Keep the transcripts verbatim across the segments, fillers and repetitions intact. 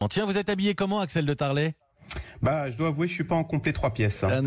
Tiens, vous êtes habillé comment, Axel de Tarlet? Bah, je dois avouer, je suis pas en complet trois pièces. Hein.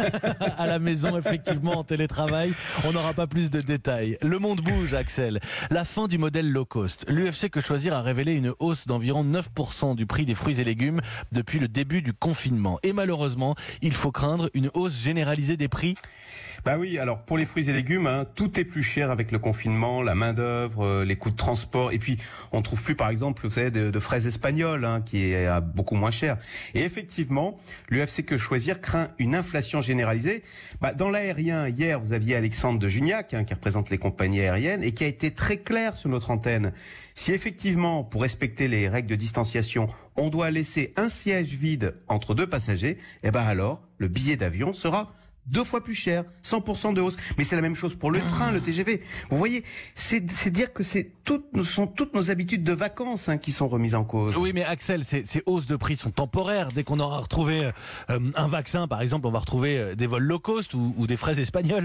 À la maison, effectivement, en télétravail, on n'aura pas plus de détails. Le monde bouge, Axel. La fin du modèle low cost. L'U F C Que Choisir a révélé une hausse d'environ neuf pour cent du prix des fruits et légumes depuis le début du confinement. Et malheureusement, il faut craindre une hausse généralisée des prix. Bah oui, alors pour les fruits et légumes, hein, tout est plus cher avec le confinement, la main d'œuvre, euh, les coûts de transport, et puis on trouve plus par exemple, vous savez, de, de fraises espagnoles, hein, qui est à beaucoup moins cher. Et effectivement, l'U F C Que Choisir craint une inflation généralisée. Bah, dans l'aérien, hier, vous aviez Alexandre de Juniac, hein, qui représente les compagnies aériennes, et qui a été très clair sur notre antenne. Si effectivement, pour respecter les règles de distanciation, on doit laisser un siège vide entre deux passagers, eh ben alors, le billet d'avion sera deux fois plus cher, cent pour cent de hausse. Mais c'est la même chose pour le train, le T G V. Vous voyez, c'est, c'est dire que c'est toutes, ce sont toutes nos habitudes de vacances hein, qui sont remises en cause. Oui, mais Axel, ces, ces hausses de prix sont temporaires. Dès qu'on aura retrouvé euh, un vaccin, par exemple, on va retrouver des vols low cost ou, ou des fraises espagnoles.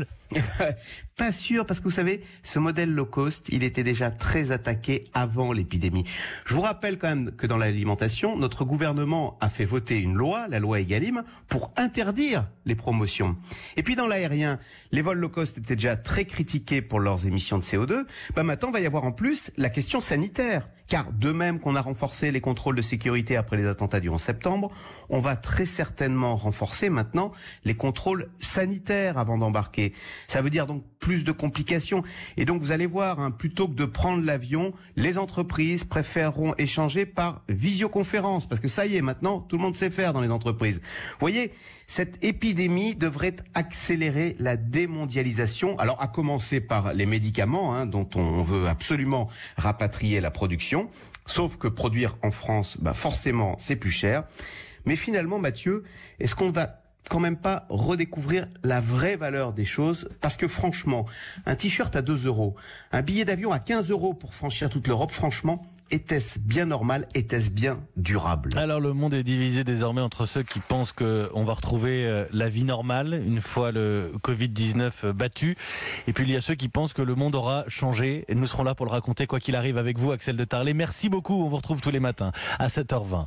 Pas sûr, parce que vous savez, ce modèle low cost, il était déjà très attaqué avant l'épidémie. Je vous rappelle quand même que dans l'alimentation, notre gouvernement a fait voter une loi, la loi Egalim, pour interdire les promotions. Et puis dans l'aérien, les vols low cost étaient déjà très critiqués pour leurs émissions de C O deux. Bah maintenant, il va y avoir en plus la question sanitaire. Car de même qu'on a renforcé les contrôles de sécurité après les attentats du onze septembre, on va très certainement renforcer maintenant les contrôles sanitaires avant d'embarquer. Ça veut dire donc plus de complications. Et donc vous allez voir, hein, plutôt que de prendre l'avion, les entreprises préféreront échanger par visioconférence. Parce que ça y est, maintenant, tout le monde sait faire dans les entreprises. Vous voyez, cette épidémie devrait accélérer la démondialisation. Alors à commencer par les médicaments, hein, dont on veut absolument rapatrier la production. Sauf que produire en France, bah forcément, c'est plus cher. Mais finalement, Mathieu, est-ce qu'on va quand même pas redécouvrir la vraie valeur des choses? Parce que franchement, un t-shirt à deux euros, un billet d'avion à quinze euros pour franchir toute l'Europe, franchement, était-ce bien normal? Était-ce bien durable? Alors le monde est divisé désormais entre ceux qui pensent qu'on va retrouver la vie normale une fois le covid dix-neuf battu, et puis il y a ceux qui pensent que le monde aura changé, et nous serons là pour le raconter quoi qu'il arrive avec vous, Axel de Tarlet. Merci beaucoup, on vous retrouve tous les matins à sept heures vingt.